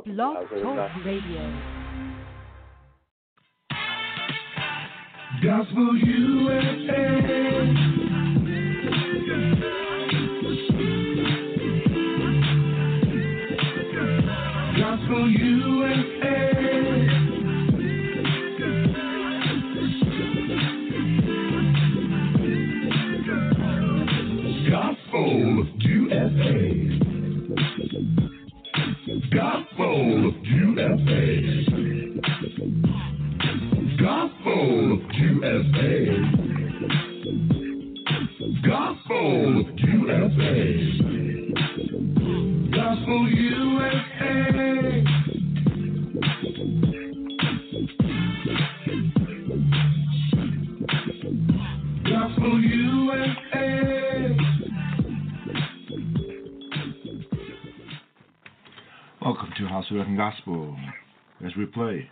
welcome Blog to House Talk Radio. Gospel USA. Gospel USA. Gospel USA. Gospel USA. Gospel USA. Gospel USA. Gospel USA. Gospel USA. Welcome to House of Rock and Gospel as we play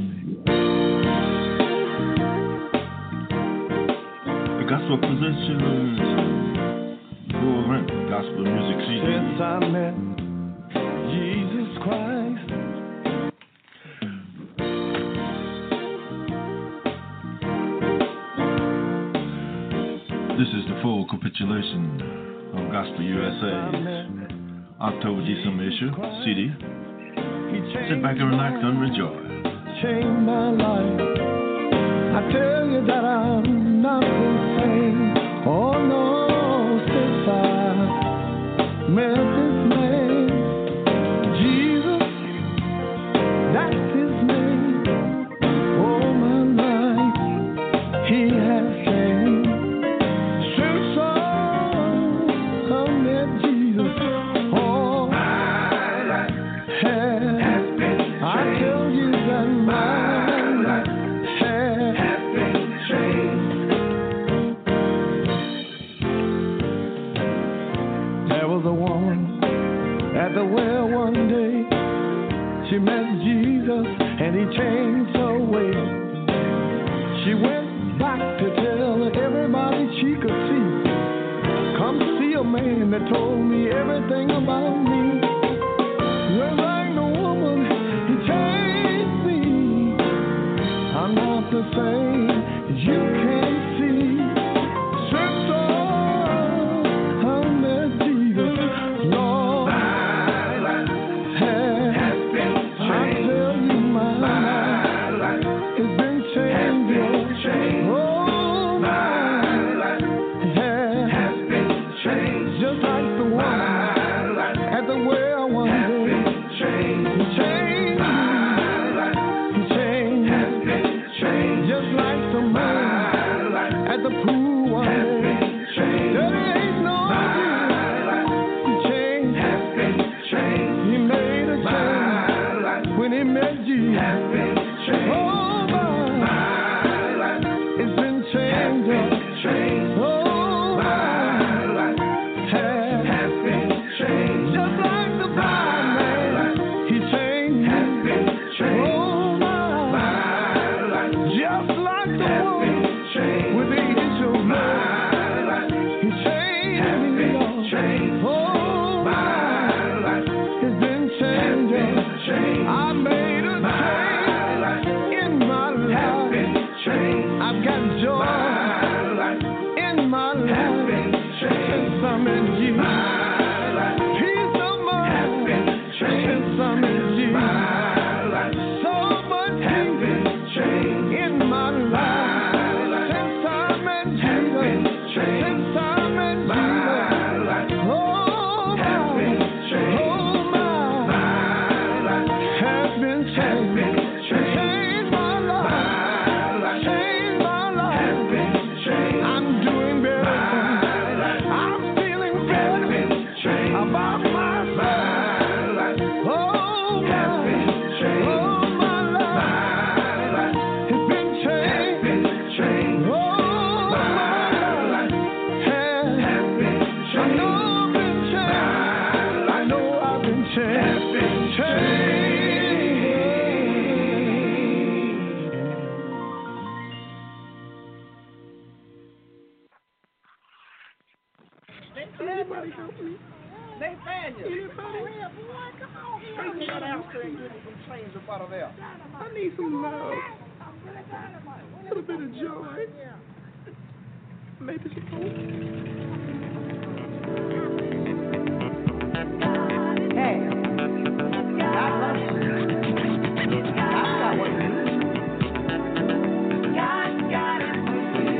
the Gospel Positions Full Rent Gospel Music CD. Since I met Jesus Christ, This is the full capitulation of Gospel USA's October-December issue CD. Sit back and relax and rejoice. changed my life. I tell you that I'm not the same. Oh no, since I met this man, Jesus, that's his name. Oh my life, he has changed. Since I met Jesus, oh my life has been. I tell you that my life has been changed. There was a woman at the well one day. She met Jesus and he changed her ways. She went back to tell everybody she could see. Come see a man that told me everything about me. Well, like the woman, he changed me. I'm not the same, you can see. Since I met Jesus, Lord, my life has been changed. I tell you, my life has been changed. Oh, my life has been changed. Just like the woman at the well one day. He changed me. He changed. Just like the man at the pool one day. There ain't no he changed. He made a change when he met Jesus. Oh, my life, it's been changed. Oh, my life has been changed. Just like the blind man, he changed. Oh, my life, just like the woman with the issue of blood, he changed. Oh, my life has been changed. I made a change in my life. I've got joy in my life since I met Jesus. Peace of mind since I met Jesus. So much peace in my life since I met Jesus. Since I met Jesus. Oh, my life has been changed. Changed my life. Changed my life. I'm doing better. I'm feeling better about myself. Oh, my ain't getting some change up out of there. I need some love. A little bit of joy. Maybe some hope. Hey, God loves you. God's got what you need. God got it for you.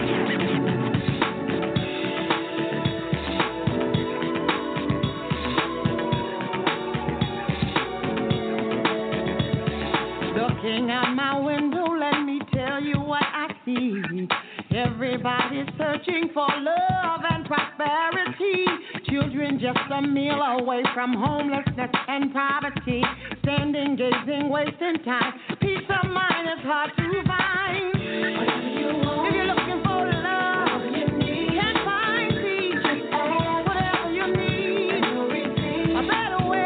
Looking out my window, let me tell you what I see. Everybody's searching for love and prosperity. Children just a meal away from homelessness and poverty. Standing, gazing, wasting time. Peace of mind is hard to find. If you're looking for love, you can't find peace. Whatever you need, a better way.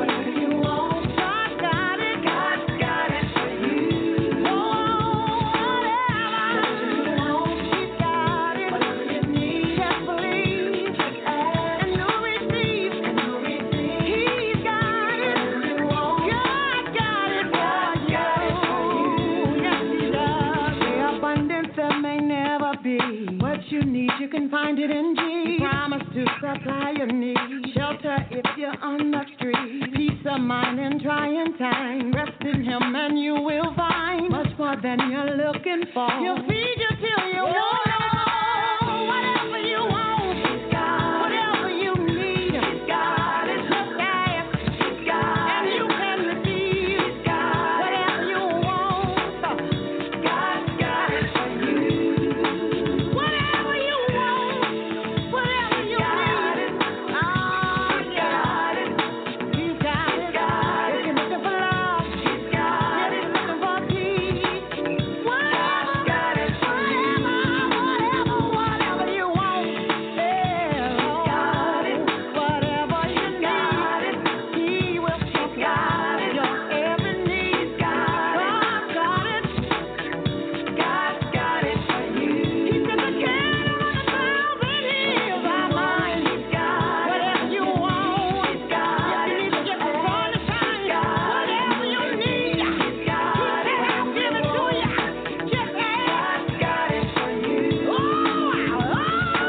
God got it. God's got it for you. Oh, whatever He's got it. Just believe and you'll receive. He's got it. God got it for you. Yes, He does. The abundance that may never be. What you need, you can find it in Jesus. He promised to supply your need. Shelter if you're on the street. Peace of mind in trying times. Rest in Him and you will find much more than you're looking for. He'll feed you till you want. Whatever you want, He's got. Whatever you need, He's got it. Just ask, He's got. And you can receive, He's got. Whatever you want, God's got it for you. Whatever you want, whatever you need, He's got it. He's got it. If you're looking for love, He's got it. If you're looking for peace, God's got it for you. Whatever you want, yeah, got it. Whatever you need, He will supply your every need. God's got it. God's got it for you. He said the cattle on the thousand hills are mine. He's got whatever you want. He's got it. You need to get the sun to shine. Whatever you need, He's got it. I'll give it to you. Just ask. God's got it for you. Whatever.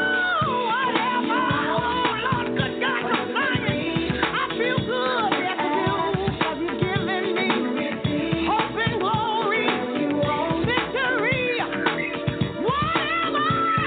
Oh, Lord, good God, I'm flying. I feel good. Yes, I do. 'Cause You've given me hope and glory, victory. Whatever.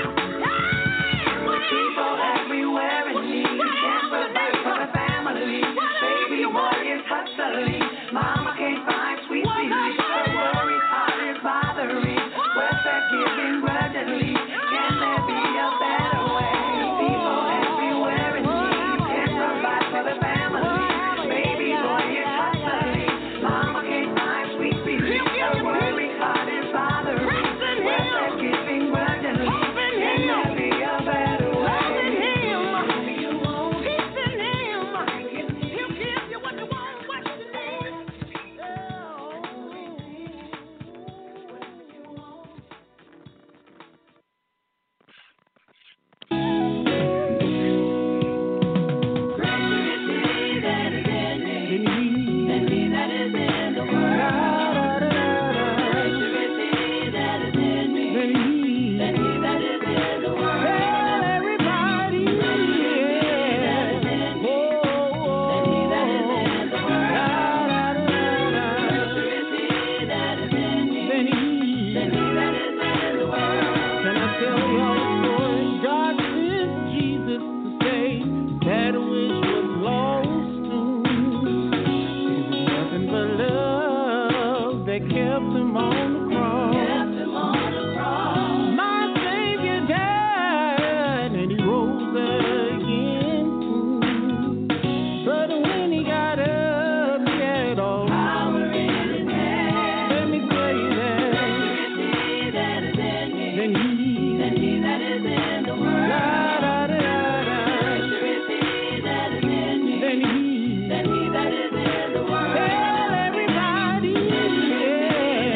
People everywhere in need. Can't provide for the family. Baby boy is hustling. Mama can't find sweet relief. Her worries, heart is bothering. Welfare giving grudgingly. Can there be a better way? People everywhere in need. Can't provide for the family. Baby boy is hustling. Mama can't find sweet relief. Her worries, heart is bothering. Welfare giving grudgingly. Can there be a better way? Peace in Him. He'll give you what you want, what you need. Can I tell y'all a story? God sent Jesus to save that which was lost. It was nothing but love that kept Him on the cross. My Savior died and He rose again. But when He got up, He had all power in His hand. Let me say that. Then He that is in the world. Then He that is in the world. Tell everybody, yeah.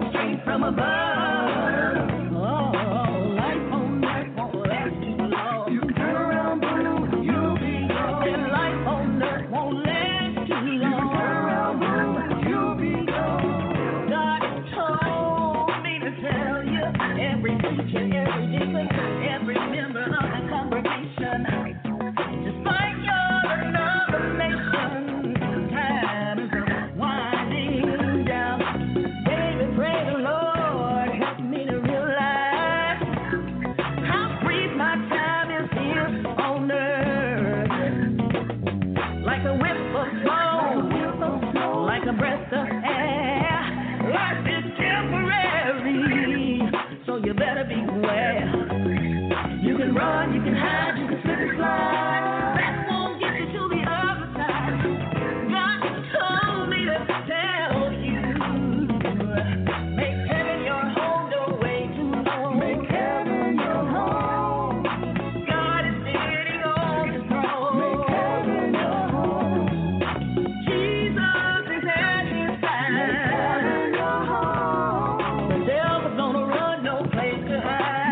straight from above. Oh, life on earth won't last too long. You turn around, blue, you'll be gone. And life on earth won't last too long. You turn around, blue, you'll be gone. God told me to tell you, every preacher, every deacon, every member of the congregation, despite your denomination, time is winding down. Baby, pray the Lord help me to realize how brief my time is here on earth. Like a whip of snow, like a breath of air. Life is temporary, so you better beware. You can run, you can hide, you can slip and slide. That won't get you to the other side. God told me to tell you, make heaven your home, don't wait too long. Make heaven your home. God is sitting on his throne. Make heaven your home. Jesus is at his side. Make heaven your home. The devil's gonna run, no place to hide.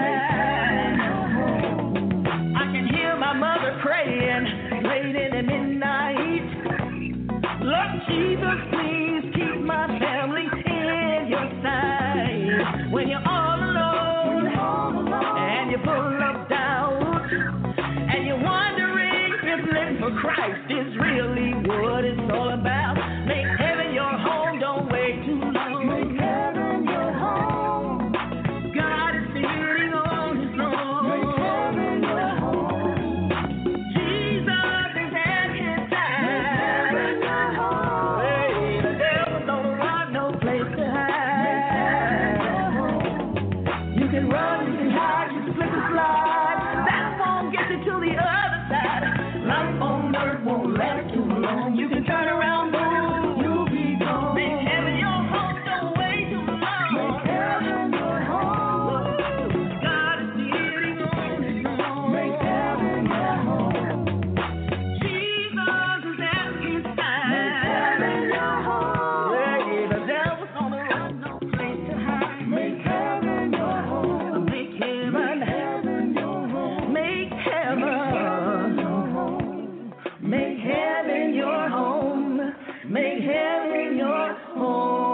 I can hear my mother praying late in the midnight. Lord Jesus, please keep my family in your sight. When you're all alone and you're full of doubt and you're wondering if living for Christ is really what it's all about, make heaven your home, don't wait too long. Make heaven your home. God is sitting on his throne. Make heaven your home. Jesus is at his side. Make heaven your home. Hey, the devil don't run, no place to hide. You can run, you can hide, you can slip and slide. That won't get you to the other side. Life on earth won't last too long. You can turn around, move, you'll be gone. Make heaven your home, don't wait too long. Make heaven your home. God is sitting on his throne. Make heaven your home. Jesus is at his side. Make heaven your home. Yeah, the devil's gonna run, no place to hide. Make heaven your home. Make heaven your home. Make heaven your home. Make heaven your home. Make heaven your home.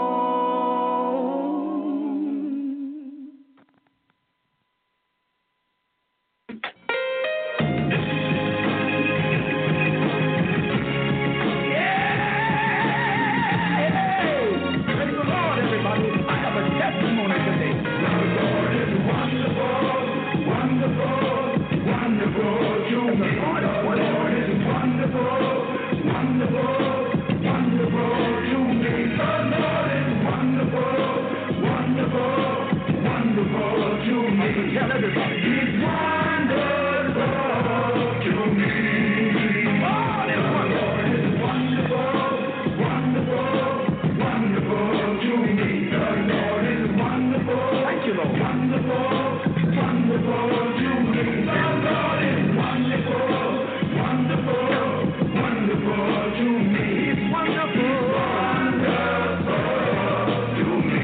Praise the Lord, everybody. I have a testimony today. The Lord is wonderful, wonderful, wonderful to me. The Lord is wonderful, wonderful, wonderful to me. The Lord is wonderful, wonderful, wonderful to me. Tell everybody, he's wonderful to me. The Lord is wonderful, wonderful, wonderful to me. The Lord is wonderful. Thank you, Lord. Wonderful, wonderful to me. The Lord is wonderful, wonderful, wonderful to me. He's wonderful, wonderful to me.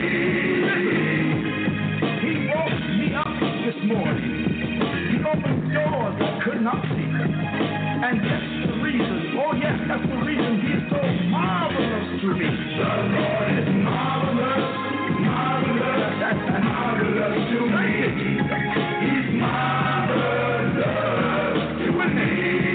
He woke me up this morning. He opened doors I could not see. And that's the reason, oh yes, that's the reason he's so marvelous to me. The Lord is marvelous, marvelous, that's marvelous to me. He's marvelous to me.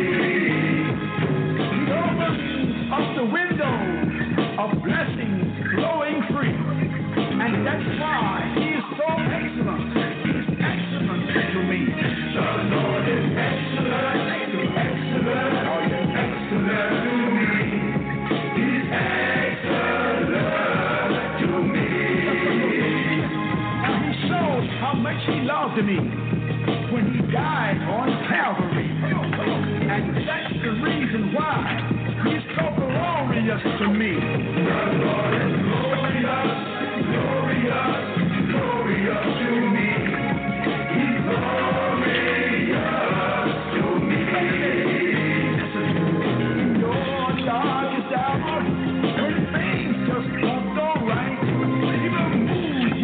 He opens up the window of blessings flowing free. And that's why he is so excellent. He's excellent to me. The Lord is excellent, excellent, oh yes, excellent to me. He's excellent to me. And he shows how much he loved me when he died on Calvary. And that's the reason why he's so glorious to me. The Lord is glorious, glorious, glorious to me. He's glorious to me. Your darkest hour, when things just don't go right, he will move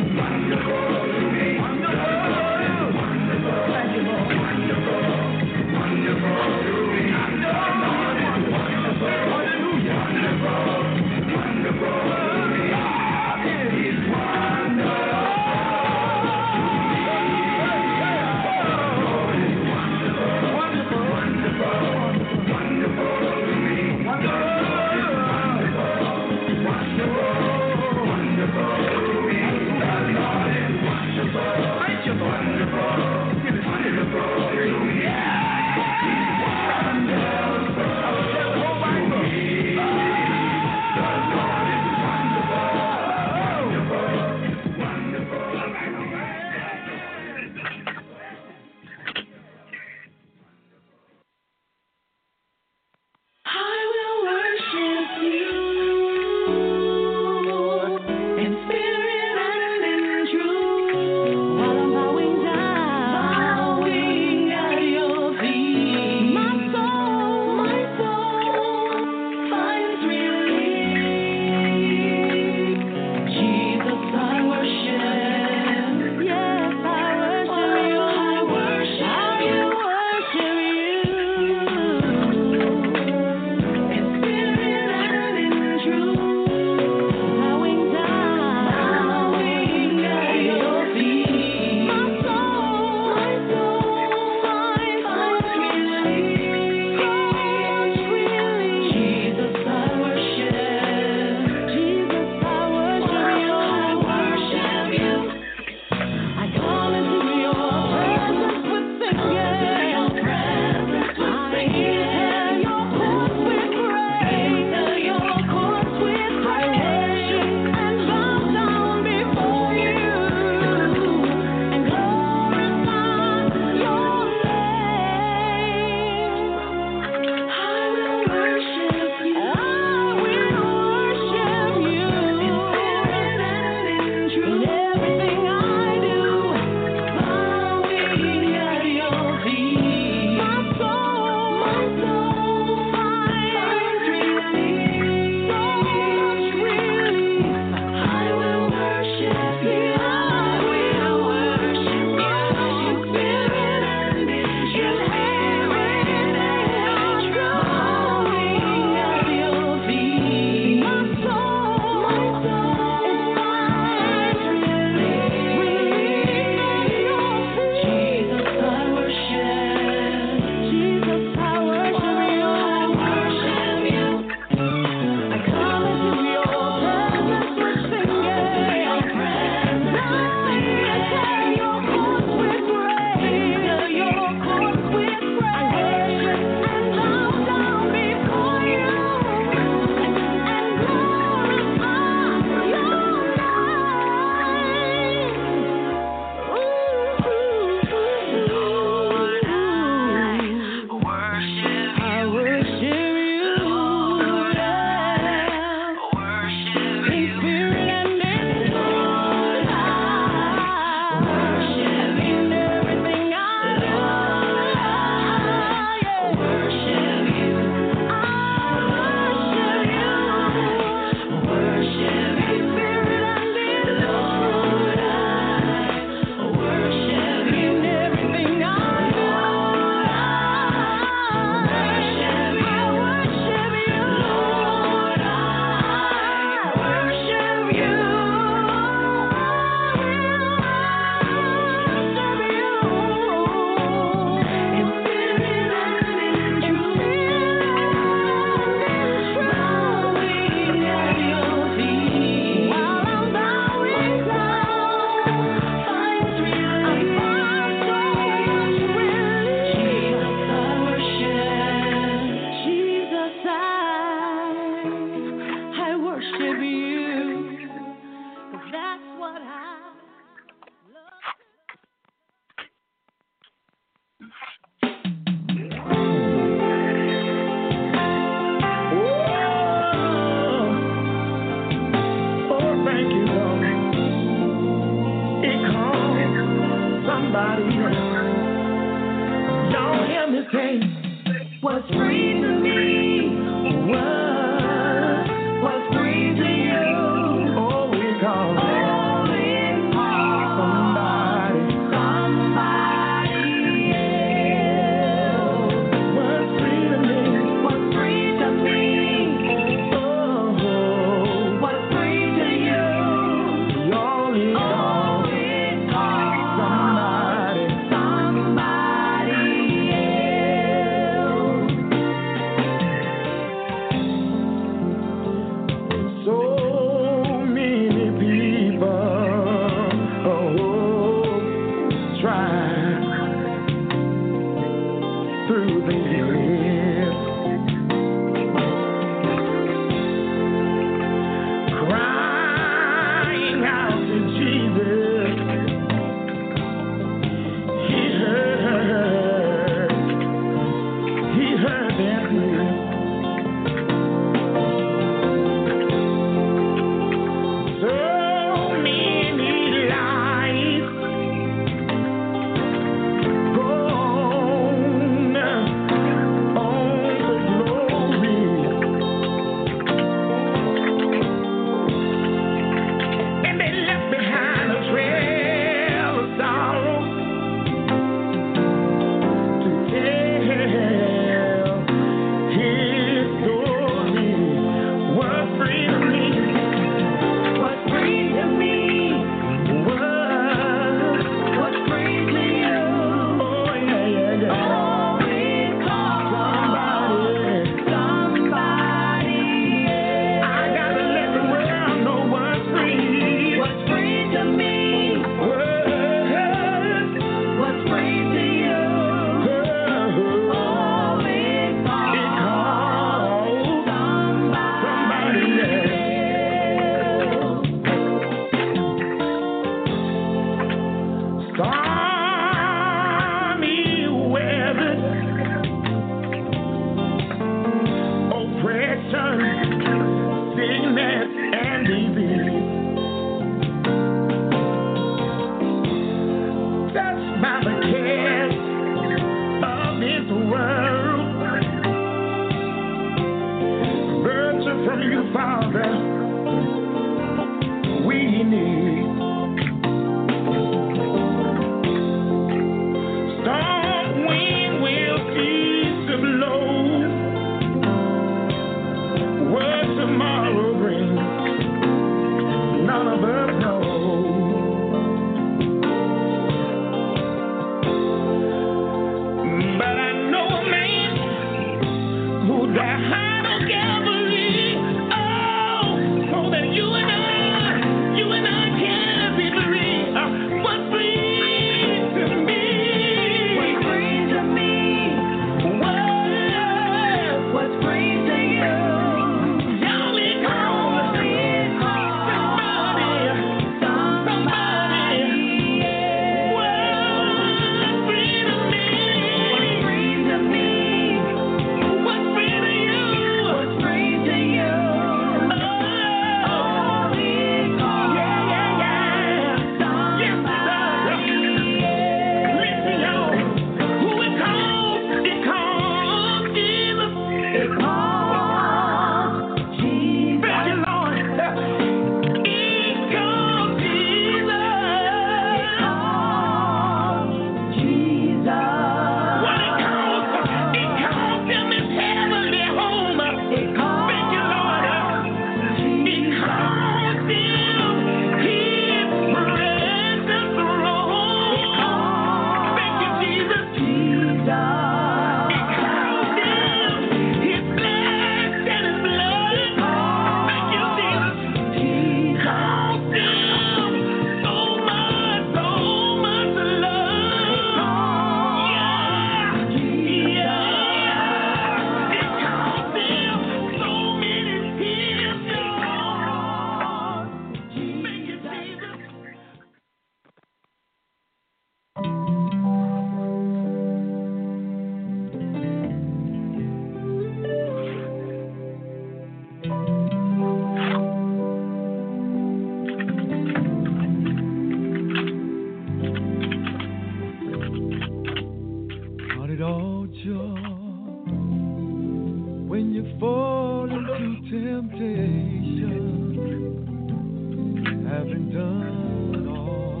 having done all.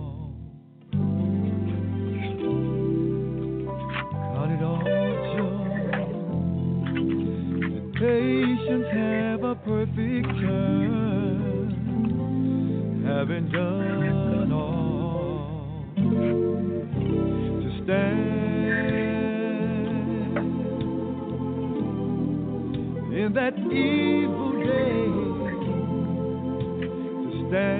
Count it all joy. The patience have a perfect turn. Having done all to stand in that evil day, to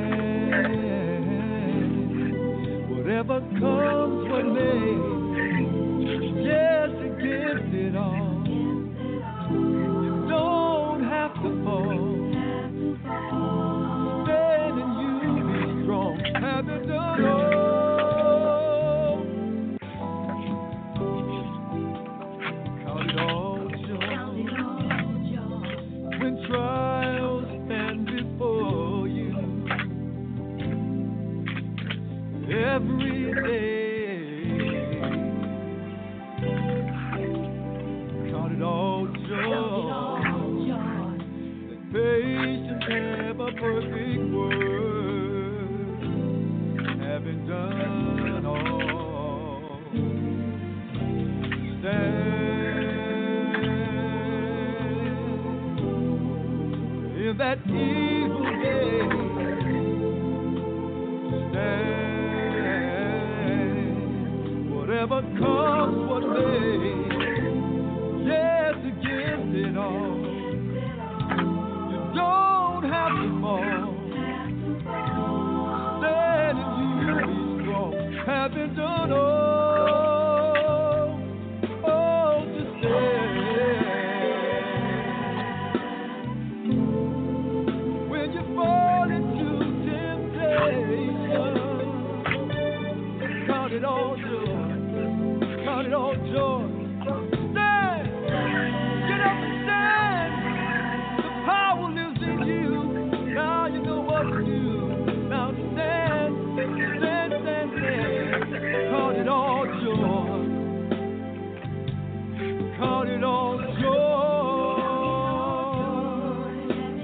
stand whatever comes what may, yes, against it all. You don't have to fall. Stand and you be strong. Having done all. Count it all joy. When trials stand before you every day. Count it all joy. That patience have a perfect word. Having done all, stand in that evil day. Stand whatever comes what may. Yes, against it all. You don't have to fall. Stand and you be strong. Having done all to stand. When you fall into temptation, count it all joy. Count it all joy. Stand. Get up and stand. The power lives in you. Now you know what to do. Now stand, stand, stand, stand. Count it all joy. Count it all joy.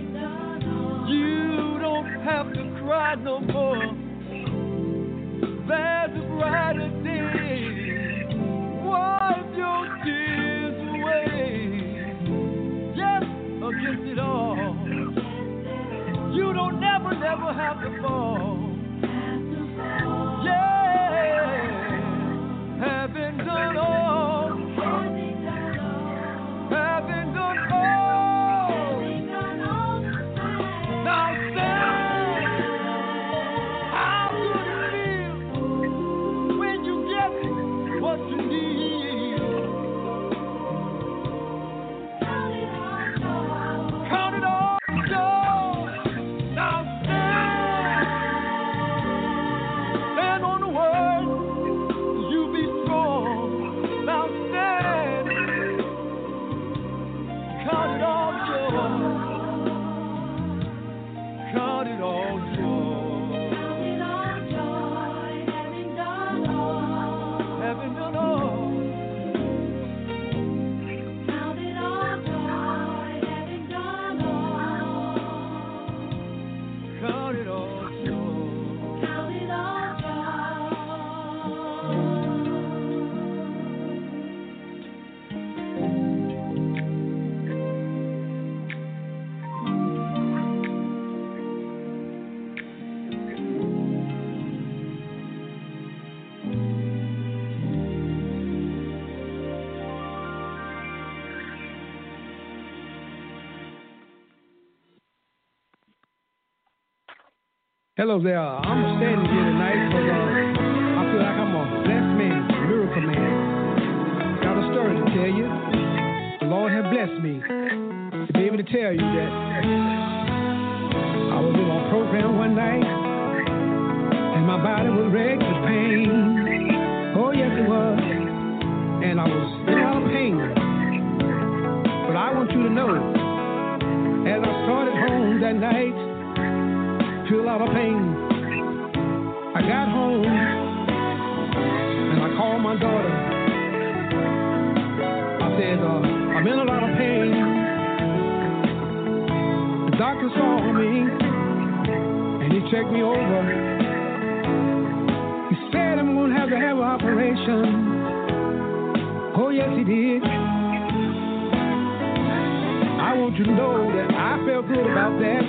You don't have to cry no more. There's a brighter day. Wipe your tears away. Yes, against it all. You don't never have to fall. Yeah, having done all. Having done all. Now stand. How good it feels when you get what you need. Count it all joy. Now stand. Stand on the word. You be strong. Now stand. Count it all joy. Count it all joy. Having done all. Count it all joy. Hello there. I'm standing here tonight because I feel like I'm a blessed man, a miracle man. Got a story to tell you. The Lord has blessed me to be able to tell you that I was in a program one night and my body was racked with pain. Oh, yes, it was. And I was in a lot of pain. But I want you to know, as I started home that night, feel a lot of pain. I got home and I called my daughter. I said, I'm in a lot of pain. The doctor saw me and he checked me over. He said I'm gonna have to have an operation. Oh yes, he did. I want you to know that I felt good about that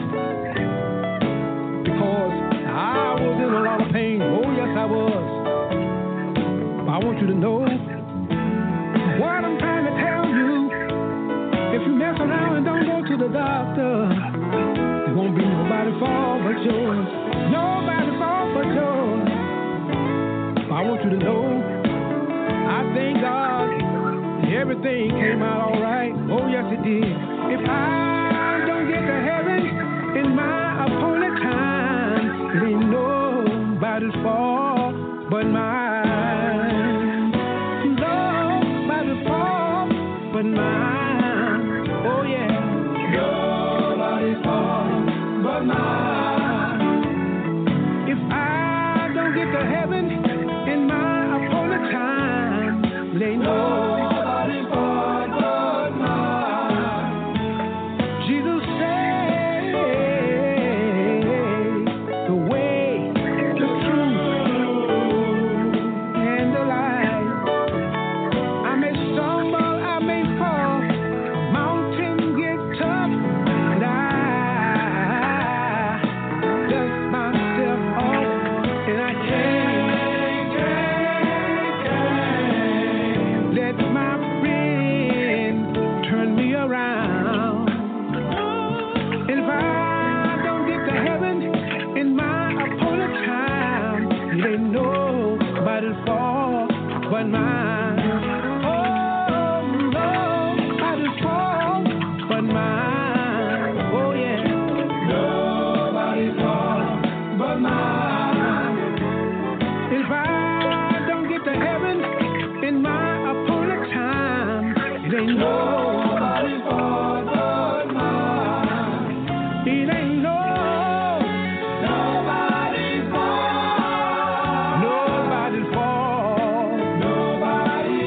because I was in a lot of pain. Oh yes, I was. I want you to know what I'm trying to tell you. If you mess around and don't go to the doctor, it won't be nobody's fault but yours. Nobody's fault but yours. I want you to know, I thank God everything came out all right. Oh, yes, it did. If I don't get to heaven in my appointed time, it ain't nobody's fault but mine. Nobody's fault but mine. Oh, yeah. Nobody's fault but mine. If I don't get to heaven in my appointed time, it ain't nobody's fault but mine. Jesus said, the way, the truth, and the life. I may stumble, I may fall, a mountain get tough, and I dust myself off, and I can't let my friend turn me around. And if I don't get to heaven in my appointed time, it ain't nobody's fault but mine. Oh, nobody's fault but mine. Oh, yeah. Nobody's fault but mine. If I don't get to heaven in my appointed time, it ain't nobody's fault but mine. It ain't nobody's fault. Nobody's fault. Nobody's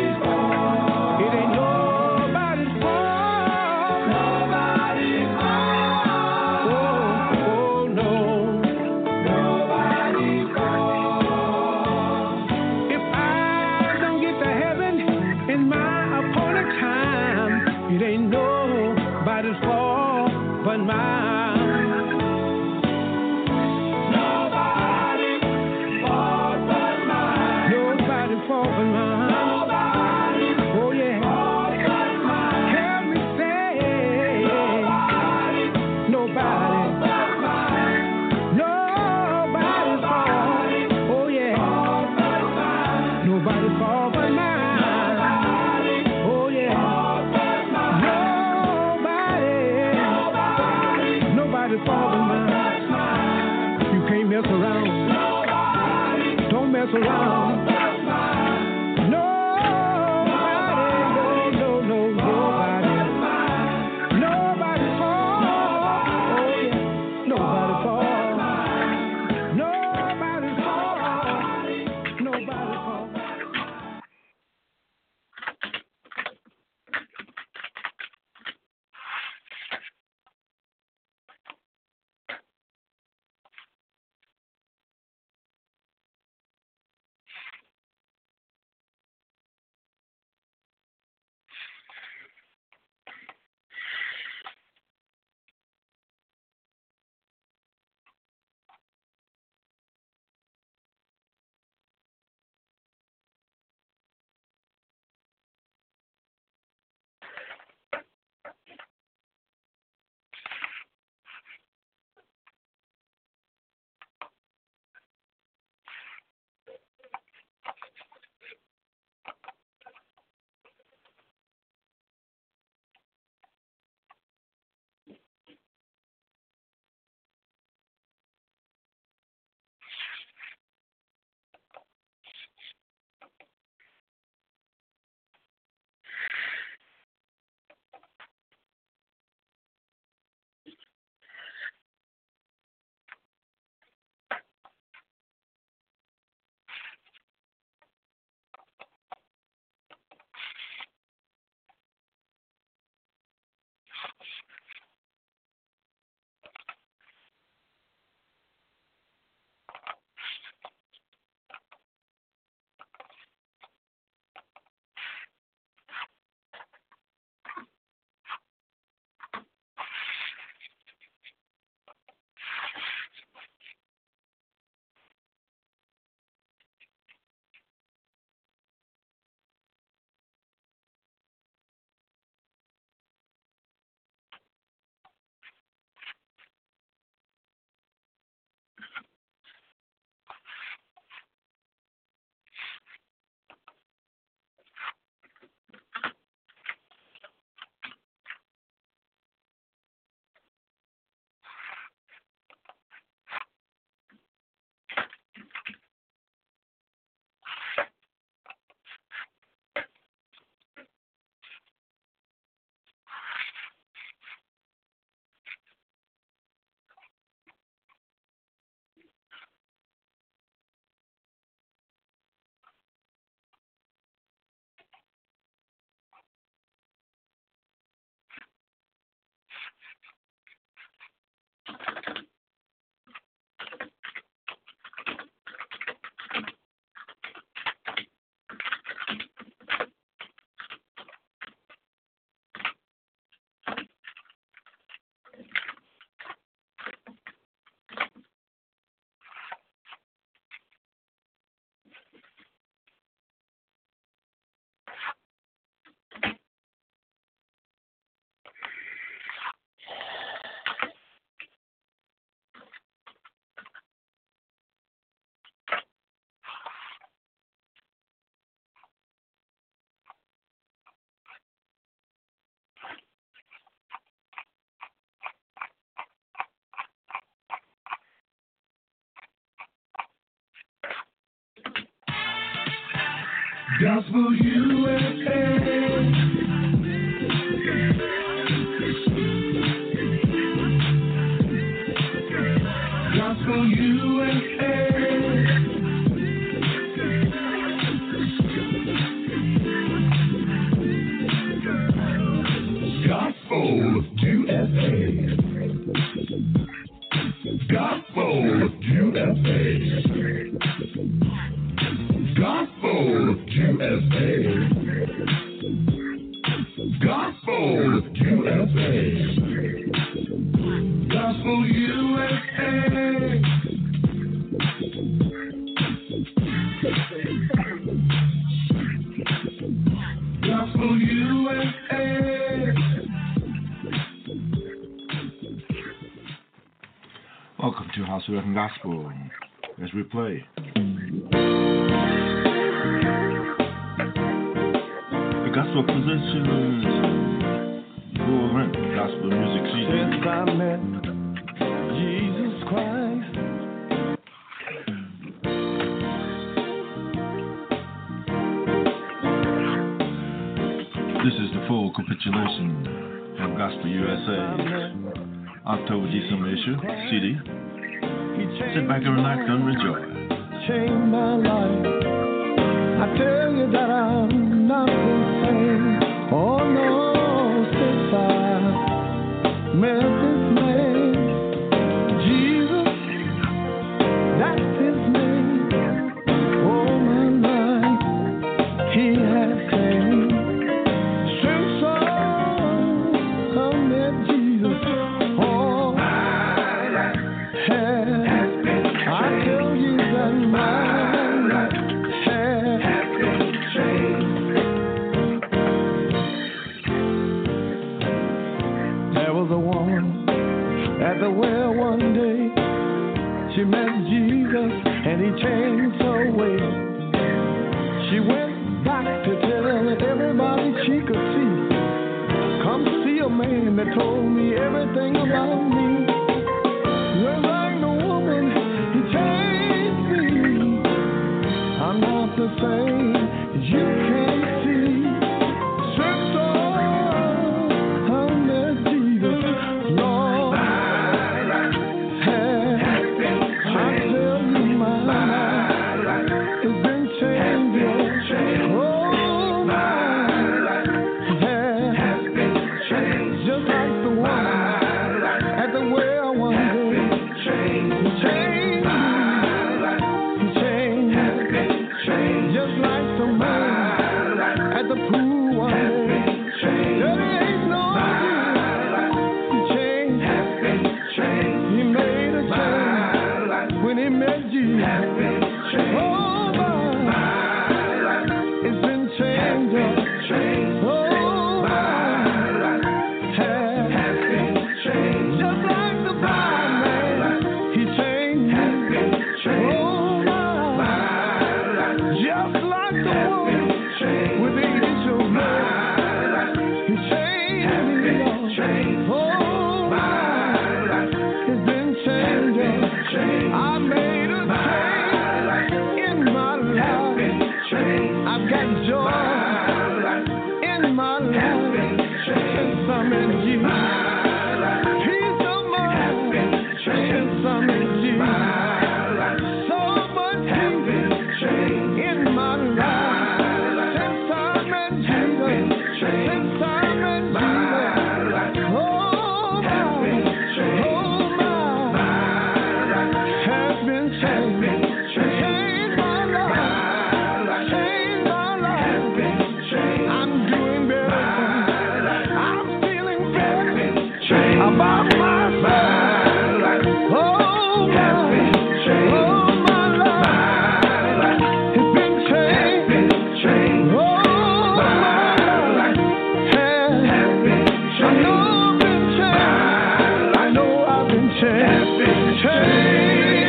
Gospel USA. Gospel USA. Gospel USA. Gospel USA. Gospel USA. Gospel USA. Gospel USA. Gospel USA. Welcome to House of Rock and Gospel as we play the Gospel Positions Full Length Gospel Music CD. Since I met Jesus Christ, This is the full capitulation from Gospel USA's October-December issue CD. Sit back and relax and rejoice. changed my life. I tell you that I'm not the same. Oh no, since I met this man, Jesus, that's his name. Oh my life, he has changed. Since I met Jesus, oh, I tell you that my life has been changed. There was a woman at the well one day. She met Jesus and he changed her ways. She went back to tell everybody she could see. Come see a man that told me everything about me. Just like the woman, he changed me. I'm not the same, you can't see. Since I met Jesus, Lord, I tell you my life has been changed. Oh, my life has been changed. Just like the woman at the well one day. He changed me. He changed. Just like the man at the pool one day. There ain't no he changed. He made a change when he met Jesus. Oh, my life, it's been changed. Oh, my life has been changed. Just like the blind man, he changed. Oh, my life, just like the woman with the issue of blood, he changed me, Lord. Oh, my life has been changed. I made a change in my life. I've got joy in my life since I met Jesus. Peace of mind since I met Jesus. So much peace in my life since I met Jesus. Since I met Jesus. Oh, my life has been changed. Changed my life. Changed my life. I'm doing better. I'm feeling better about myself. Oh, my life has been changed. Oh, my life has been changed. I know I've been changed. I know I've been changed. Changed.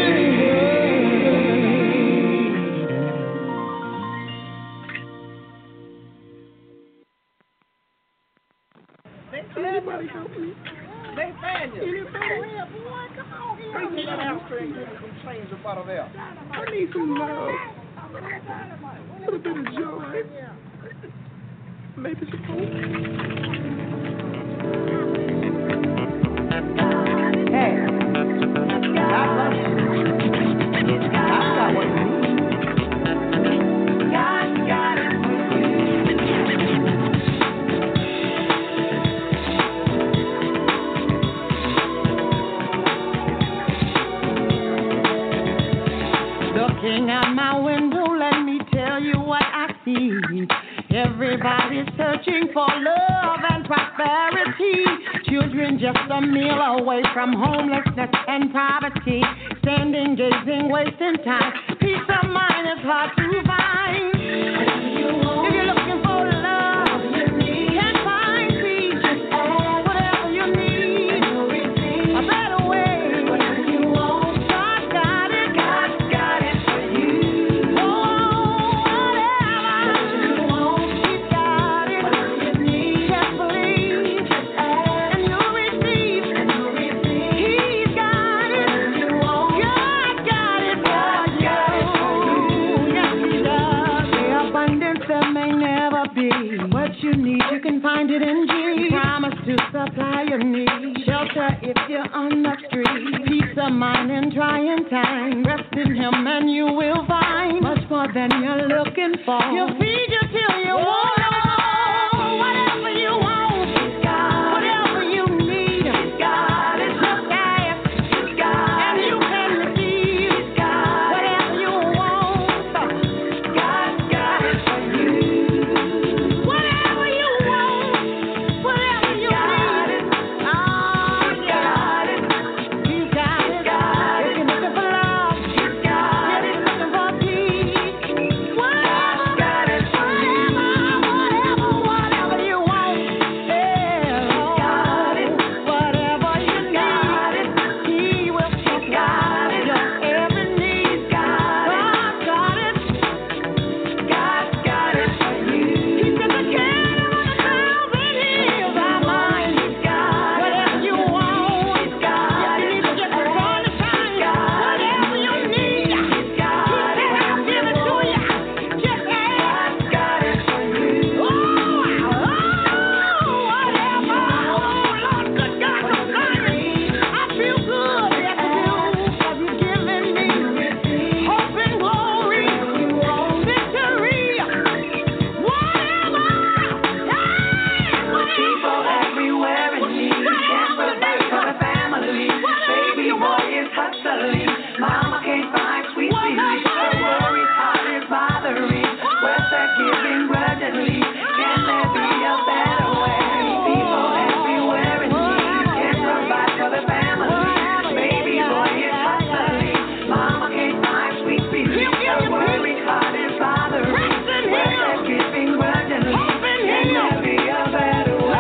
Anybody help me? Nathaniel. Bring me that abstract and some change up out of there. I need some love. little bit of joy. Maybe some hope. Hey, God loves you. God's got what you need. God got it for you. Looking out my window, let me tell you what I see. Everybody's searching for love and prosperity. Children just a meal away from homelessness and poverty. Standing, gazing, wasting time. Peace of mind is hard to find. If you're looking for love, can't find peace. Whatever you need, a better way. God got it for you. Oh, whatever you want, He's got it. Just believe, and you'll receive. He's got it. God got it for you. Yes, He does. The abundance that may never be. What you need, you can find it in Jesus. Promise to supply your need. Shelter if you're on the street. Peace of mind in trying times. Rest in Him and you will find much more than you're looking for. He'll feed you till you want. Whatever you want, whatever you need, just ask. And you can receive whatever you want. God got it for you. Whatever you want, whatever you need. Oh, yeah. He's got it. If you're looking for love, if you're looking for peace, whatever you want. Yeah, whatever you need, He will supply your every need. God got it. God got it for you. He's in the kingdom of the south and He's our mind. Whatever you want, you need to get the sun to shine. Whatever you need, He said I'll give it to you. Just ask. Got it for you. Whatever. Lord, good God, I'm sorry. I feel good. Yes, I do. 'Cause He's given me hope and glory, victory. Whatever. People everywhere in need can't provide for the family. Baby boy is hustling. Mama can't find sweet relief. Her worried heart is bothering. Where's that giving grudgingly? Can there be a better way? People everywhere in need can't provide for the family. Baby boy is hustling. Mama can't find sweet relief. Her worried heart is bothering. Where's that giving grudgingly? Can there be a better way?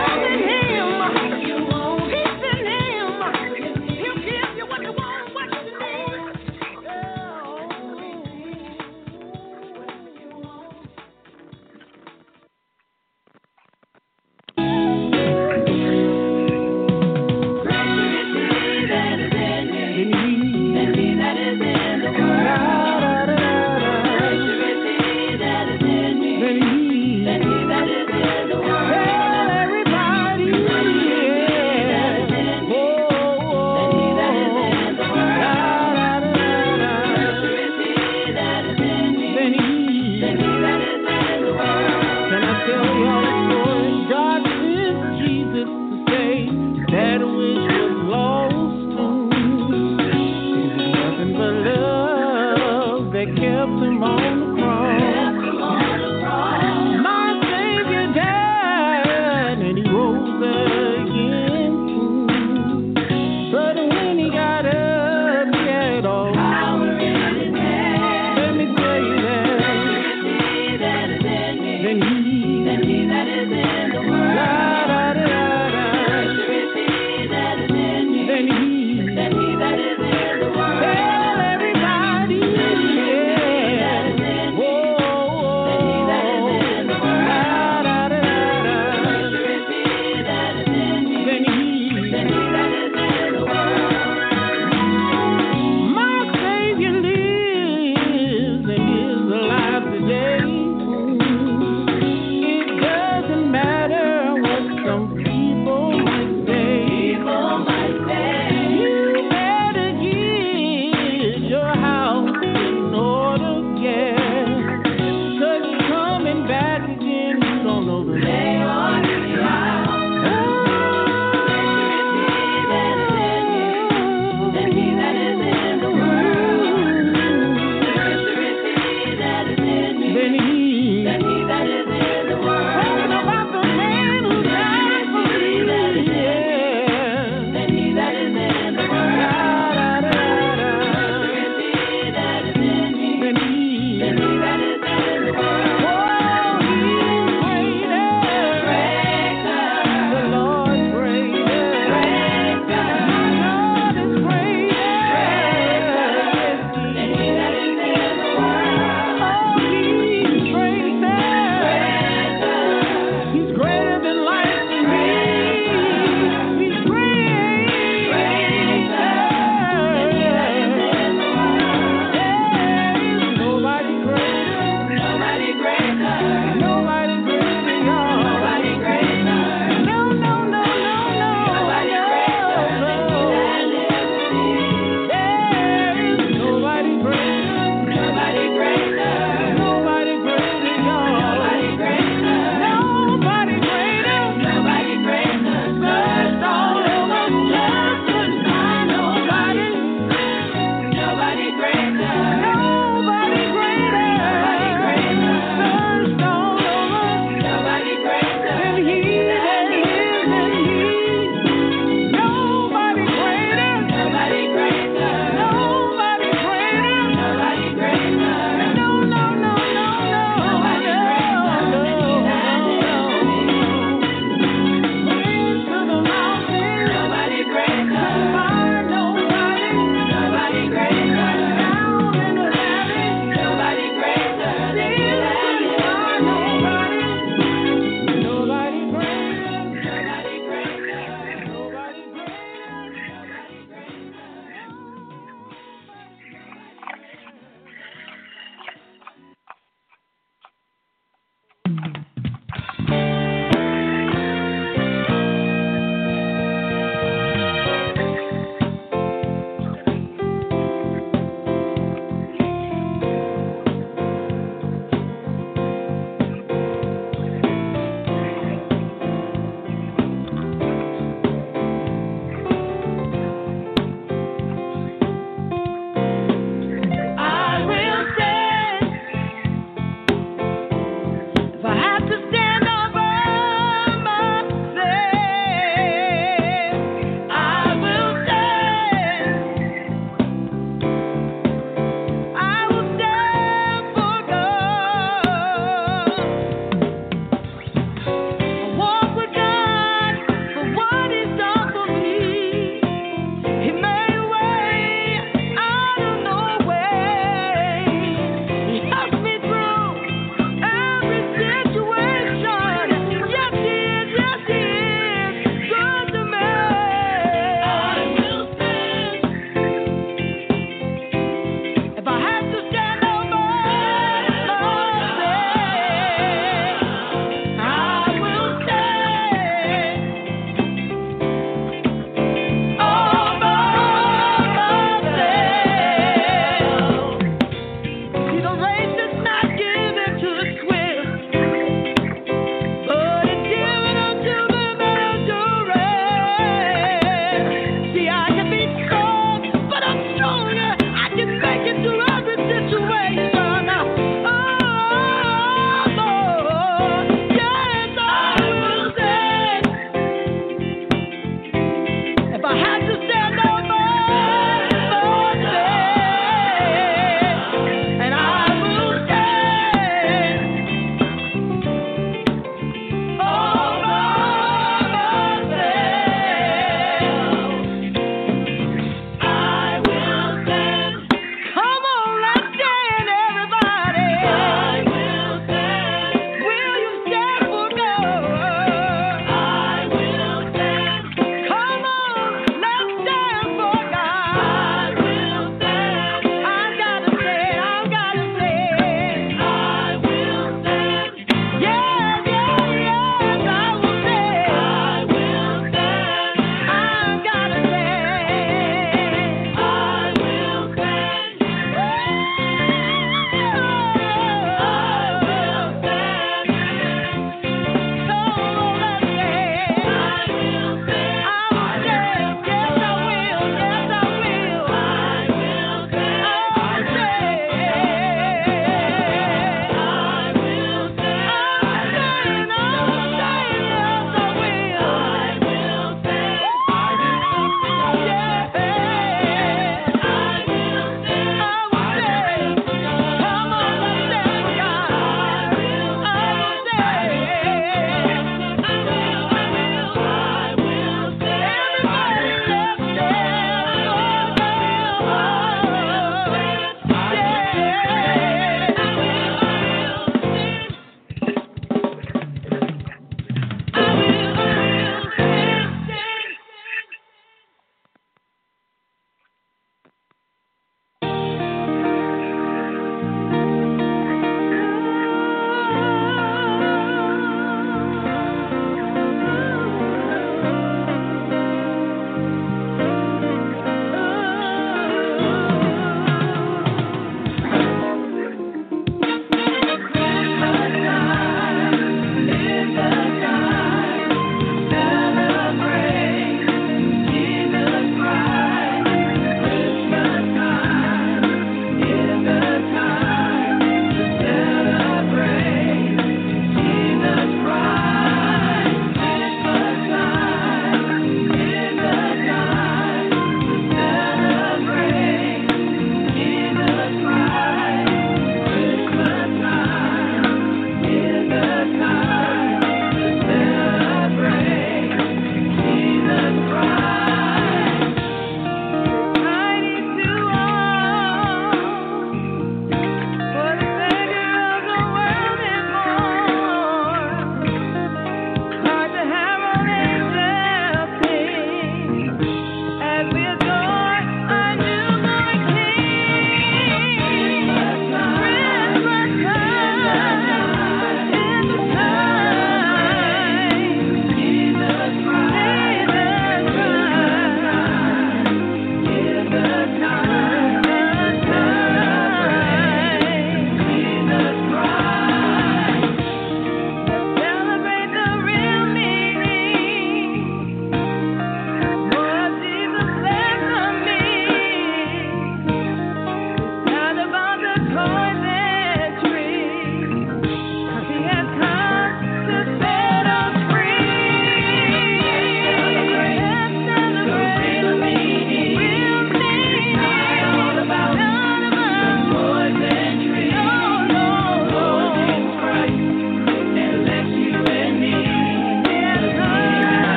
Nobody greater.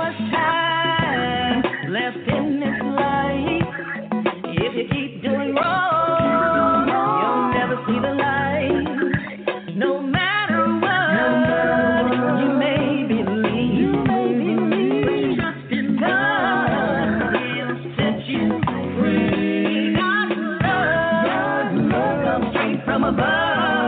much time left in this life. If you keep doing wrong, you'll never see the light. No matter what you may believe, but trust in God, He'll set you free. God's love comes straight from above.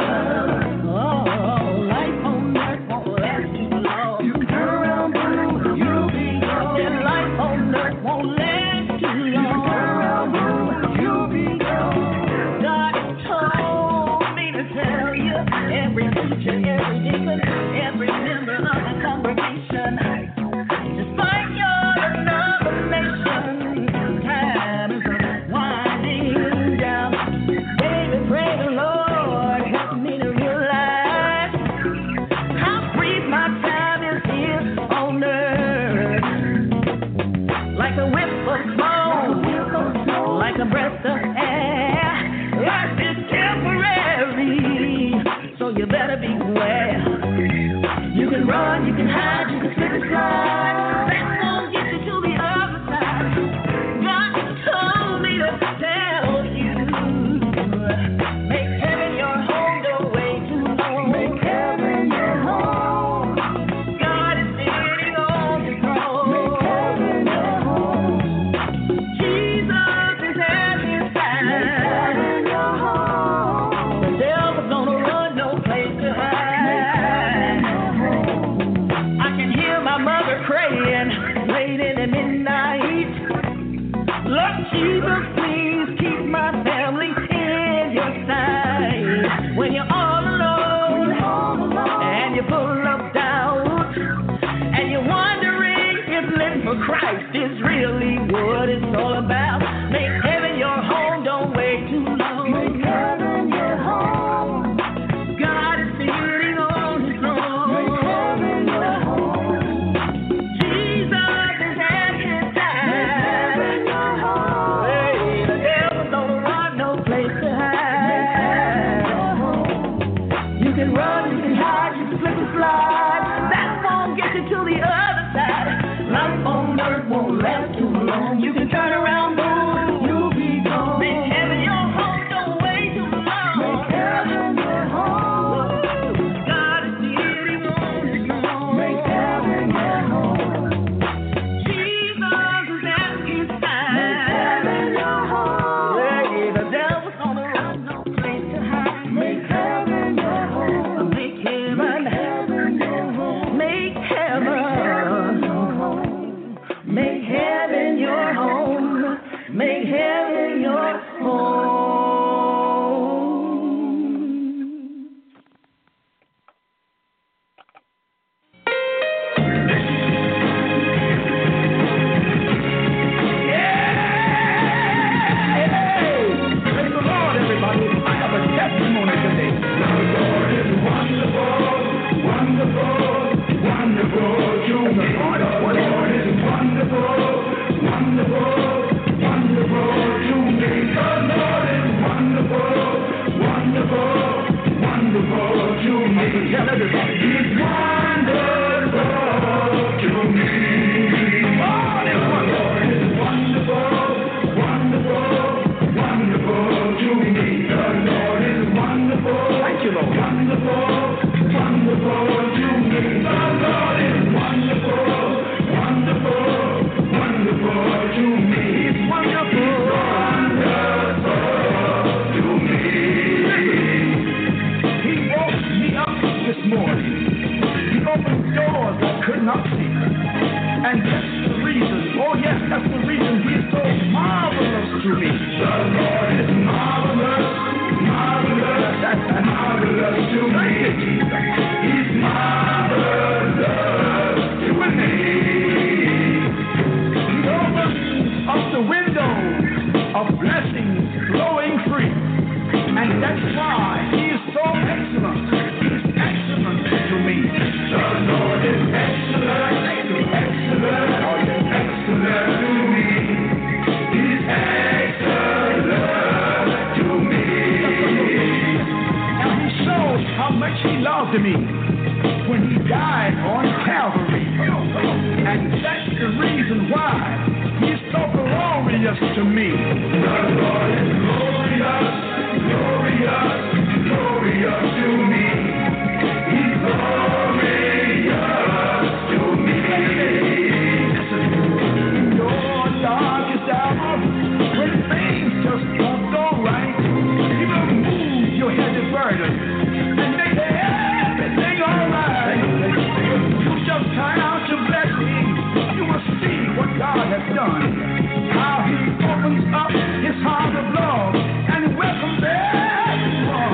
Every member of the congregation, despite your denomination, time is winding down. Baby, pray the Lord help me to realize how brief my time is here on earth. Like a whiff of smoke, like a breath of air, life is temporary, so you better beware. You can run, you can hide, you can slip and slide. That won't get you to the other side. God told me to tell you, make heaven your home, don't wait too long. Make heaven your home. God is sitting on the throne. Make heaven your home. Jesus is at His side. Make heaven your home. The devil's gonna run, no place to hide. Praying late in the midnight. Lord Jesus, please keep my family in your sight. When you're all alone and you're full of doubt, and you're wondering if living for Christ is really what it's all about, make heaven your home, don't wait too long. Make heaven your home. God is sitting on His throne. Make heaven your home. Won't last too long. You can turn around, boom, you'll be gone. Make heaven your home, don't wait too long. Make heaven your home. God is sitting on His throne. Make heaven your home. Jesus is at His side. Make heaven your home. Hey, the devil's gonna run, no place to hide. Make heaven your home. Make heaven your home. Make heaven. Make heaven your home. Make heaven your home. Praise the Lord, everybody. I have a testimony today. The Lord is wonderful, wonderful, wonderful to me. The Lord is wonderful, wonderful, wonderful to me. The Lord is wonderful, wonderful, wonderful to me. Tell everybody, He's wonderful to me. God is wonderful, wonderful, wonderful to me. The Lord is wonderful. Thank you, Lord. Wonderful, wonderful to me. The Lord is wonderful, wonderful, wonderful to me. He's wonderful, wonderful to me. He woke me up this morning. He opened doors I could not see. And that's the reason, oh yes, that's the reason He's so marvelous to me. The Lord is marvelous, marvelous, that's marvelous to me. He's marvelous to me. He opens up the window of blessings flowing free. And that's why He is so excellent. He's excellent to me. The Lord is excellent, excellent, excellent to me. He's excellent to me. And He shows how much He loved me when he died on Calvary. And that's the reason why he's so glorious to me. The Lord is glorious, glorious, glorious to me. He's glorious to me. Your darkest hour, when things just don't go right, he will move your heavy burden and make everything all right. You just turn out your blessing, you will see what God has done. How he opens up his heart of love and welcomes everyone.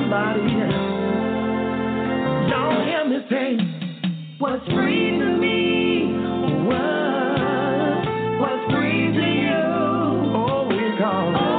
somebody. Y'all hear me say, what's free to me? What's free to you? Oh, we call it.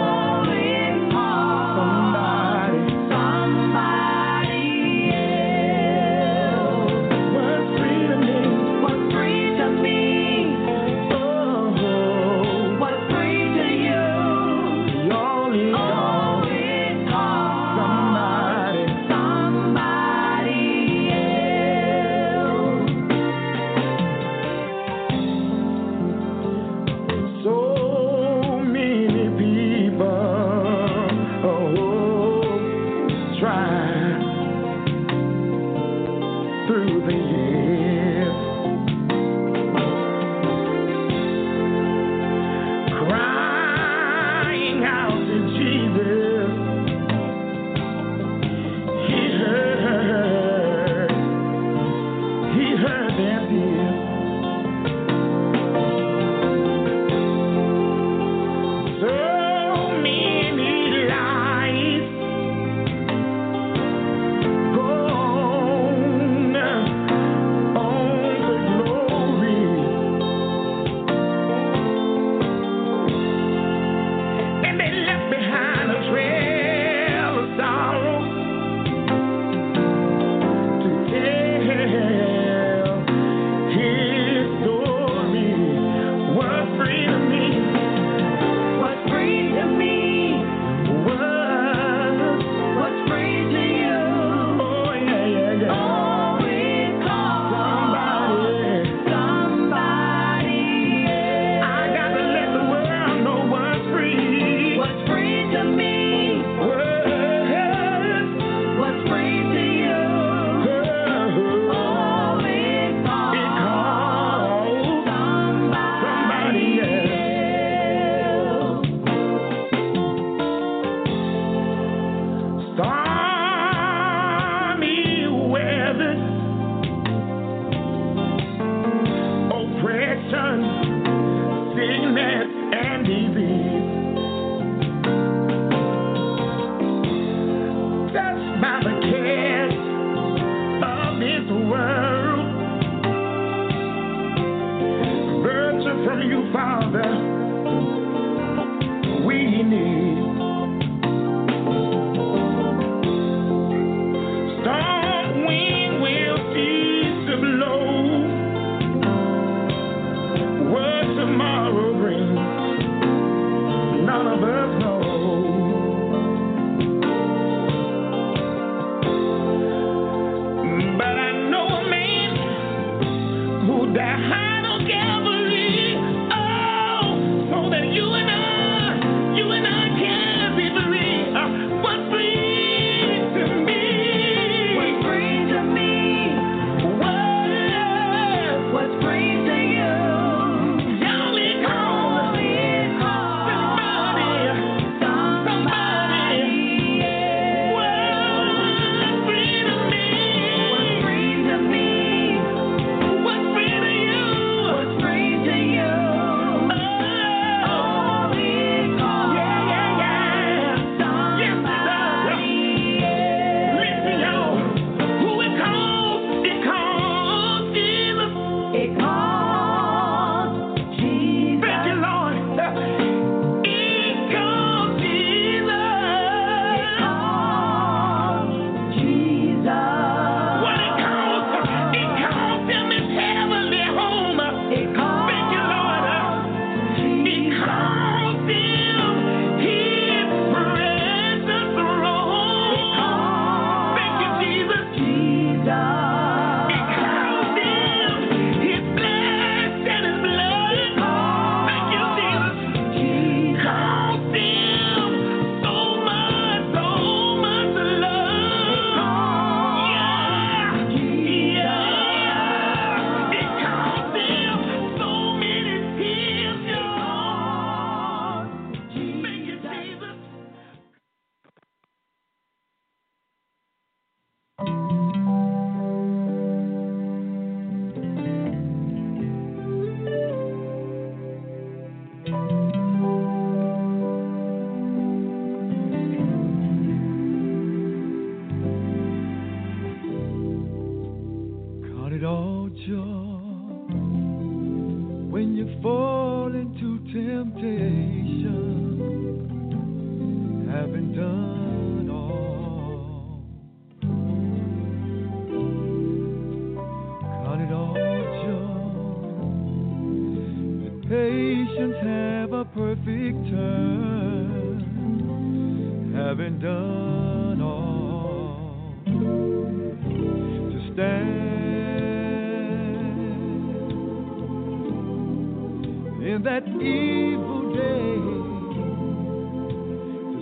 perfect turn, having done all to stand in that evil day, to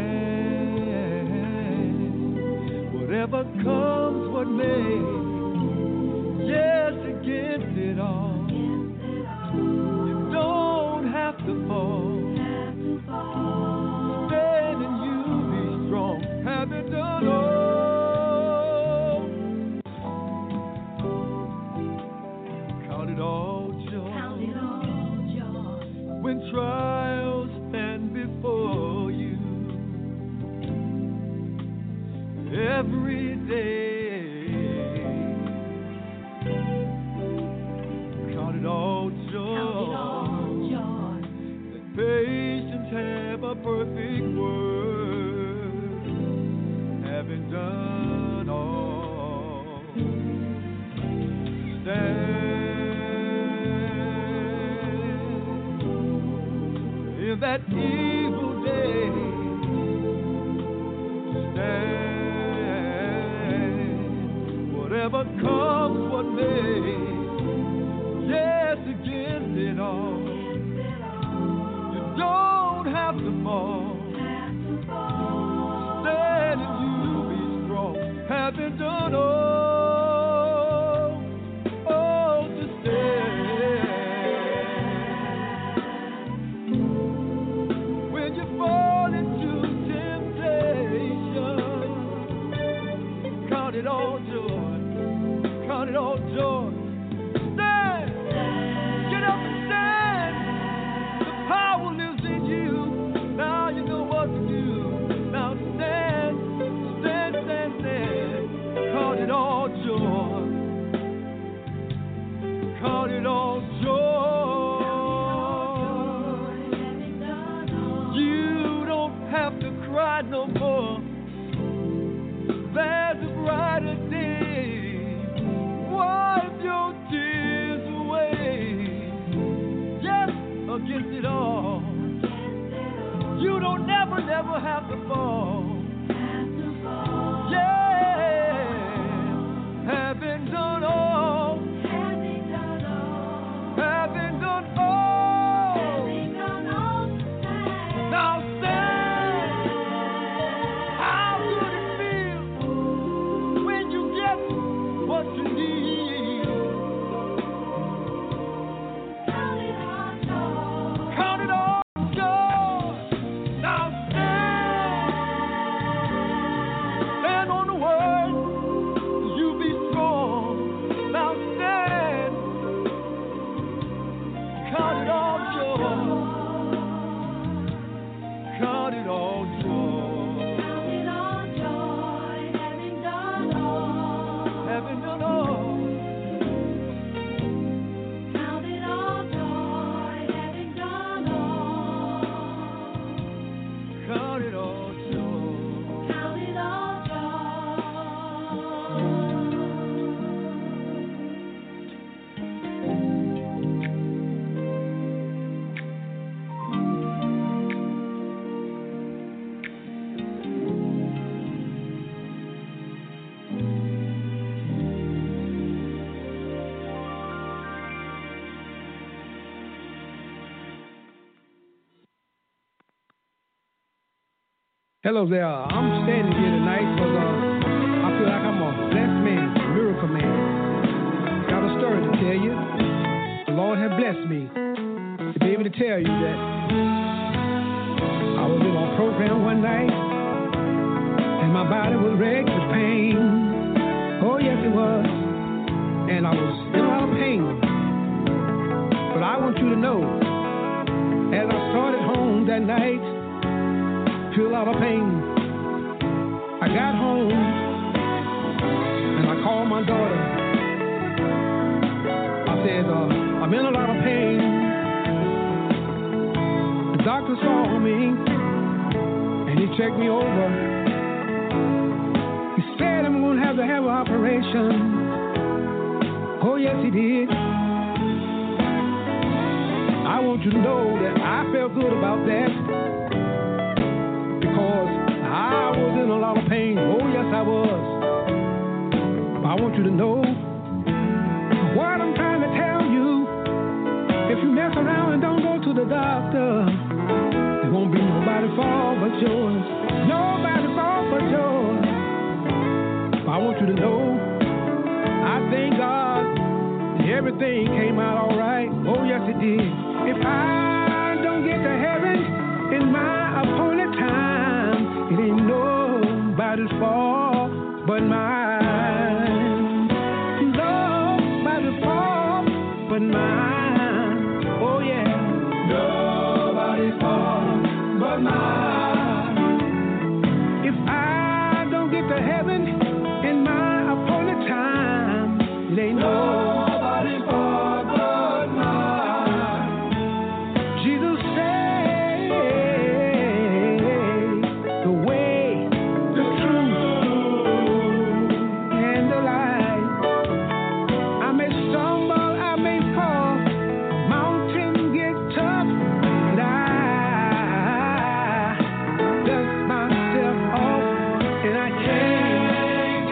stand whatever comes what may, yes, against it all. You don't have to fall. Stand and you be strong, having done all. Count it all joy when trials stand before you every day. Count it all joy. Let patience have a perfect word, having done all. Stand in that evil day. Stand whatever comes what may. Yes, against it all. You don't have to fall. Stand and you be strong, having done all. Oh, to stand when you fall into temptation. Count it all joy. Count it all joy. No more. There's a brighter day. Wipe your tears away. Yes, against it all. You don't never have to fall. Yeah, having done all. Having done all. Now Hello there. I'm standing here tonight because I feel like I'm a blessed man, a miracle man. Got a story to tell you. The Lord has blessed me to be able to tell you that I was in a program one night and my body was racked with pain. Oh, yes, it was. And I was in a lot of pain. But I want you to know, as I started home that night, feel a lot of pain. I got home and I called my daughter. I said, I'm in a lot of pain. The doctor saw me and he checked me over. He said I'm going to have an operation. Oh, yes, he did. I want you to know that I felt good about that because I was in a lot of pain. Oh, yes, I was. I want you to know what I'm trying to tell you. If you mess around and don't go to the doctor, there won't be nobody fault but yours. Nobody fault but yours. I want you to know, I thank God everything came out all right. Oh, yes, it did. If I don't get to heaven in my appointed time, it ain't nobody's fault but mine. Nobody's fault but mine. Oh, yeah. Nobody's fault but mine. If I don't get to heaven in my appointed time, it ain't nobody's fault but mine. Jesus said, the way, the truth, and the light. I may stumble, I may fall, mountain get tough, but I dust myself off, and I can't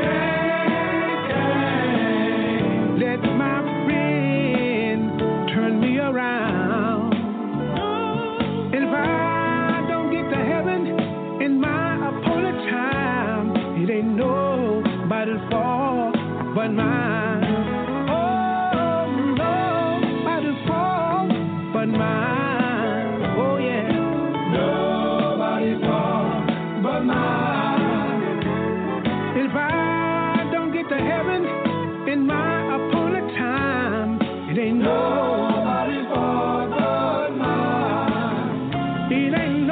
let my friend turn me around. And if I don't get to heaven in my appointed time, it ain't nobody's fault but mine. Oh, nobody's fault but mine. Oh, yeah. Nobody's fault but mine. If I don't get to heaven in my appointed time, it ain't nobody's fault but mine. It ain't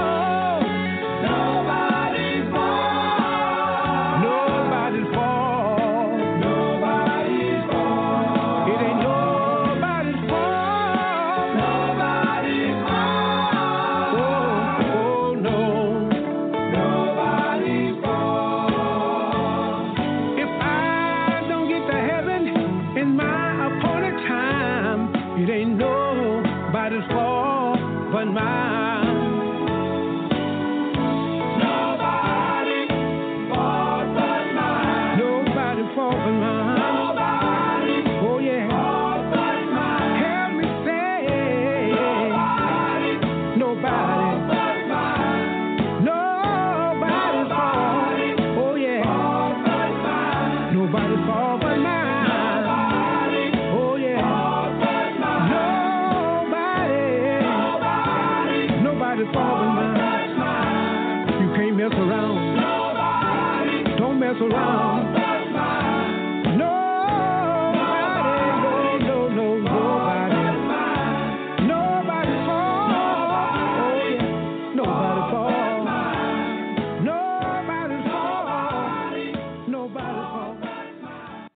nobody's fault. Nobody's fault. Nobody's fault. It ain't nobody's fault. Nobody's fault. Oh, no. Nobody's fault. If I don't get to heaven in my appointed time, it ain't nobody's fault but mine. Nobody's fault but mine. Nobody's fault but mine. Nobody's oh, yeah. fault but mine. Help me say nobody's but mine. Nobody's fault. Oh, yeah. Fault but mine. Nobody's fault but mine. Oh, yeah. Fault but mine. Nobody's fault but mine. You can't mess around. Don't mess around.